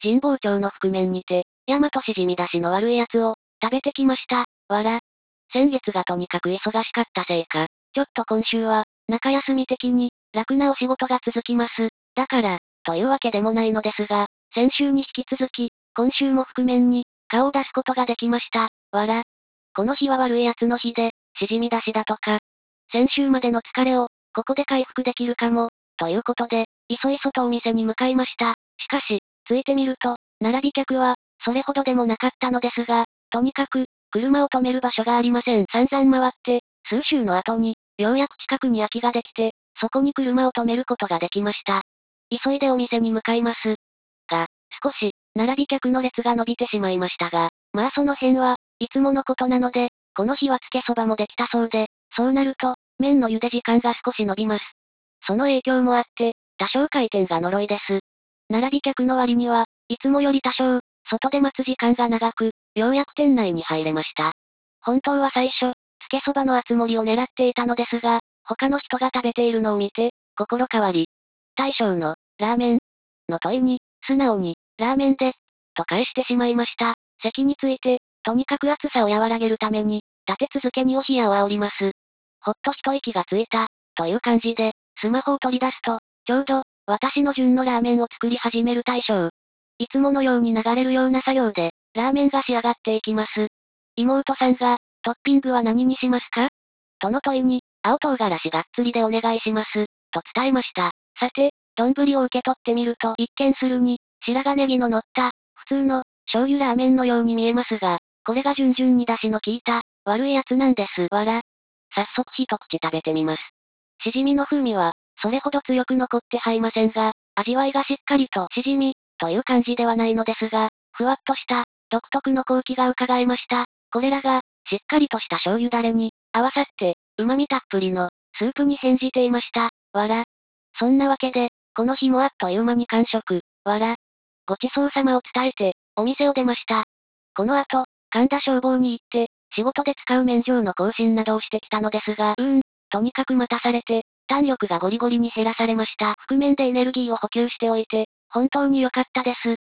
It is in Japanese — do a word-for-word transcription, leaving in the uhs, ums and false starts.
神保町の覆面にて、大和しじみ出しの悪いやつを、食べてきました。わら。先月がとにかく忙しかったせいか、ちょっと今週は、中休み的に、楽なお仕事が続きます。だから、というわけでもないのですが、先週に引き続き、今週も覆面に、顔を出すことができました。わら。この日は悪いやつの日で、しじみ出しだとか。先週までの疲れを、ここで回復できるかも、ということで、いそいそとお店に向かいました。しかし、着いてみると、並び客は、それほどでもなかったのですが、とにかく、車を止める場所がありません。散々回って、数週の後に、ようやく近くに空きができて、そこに車を止めることができました。急いでお店に向かいます。が、少し、並び客の列が伸びてしまいましたが、まあその辺は、いつものことなので、この日はつけそばもできたそうで、そうなると、麺の茹で時間が少し伸びます。その影響もあって、多少回転が呪いです。並び客の割には、いつもより多少、外で待つ時間が長く、ようやく店内に入れました。本当は最初、つけそばの厚盛りを狙っていたのですが、他の人が食べているのを見て、心変わり。大将の、ラーメンの問いに、素直に、ラーメンで、と返してしまいました。席について、とにかく暑さを和らげるために、立て続けにお冷やを煽ります。ほっと一息がついた、という感じで、スマホを取り出すと、ちょうど、私の順のラーメンを作り始める大将。いつものように流れるような作業で、ラーメンが仕上がっていきます。妹さんが、トッピングは何にしますかとの問いに、青唐辛子がっつりでお願いします、と伝えました。さて、丼を受け取ってみると一見するに、白髪ネギの乗った、普通の、醤油ラーメンのように見えますが、これが順々に出汁の効いた、悪いやつなんです。わら。早速一口食べてみます。しじみの風味は、それほど強く残ってはいませんが、味わいがしっかりとしじみ、という感じではないのですが、ふわっとした、独特の好気が伺えました。これらが、しっかりとした醤油だれに、合わさって、旨味たっぷりの、スープに変じていました。わら。そんなわけで、この日もあっという間に完食。わら。ごちそうさまを伝えて、お店を出ました。この後、神田消防に行って、仕事で使う免状の更新などをしてきたのですが、うーん、とにかく待たされて、胆力がゴリゴリに減らされました。覆面でエネルギーを補給しておいて、本当に良かったです。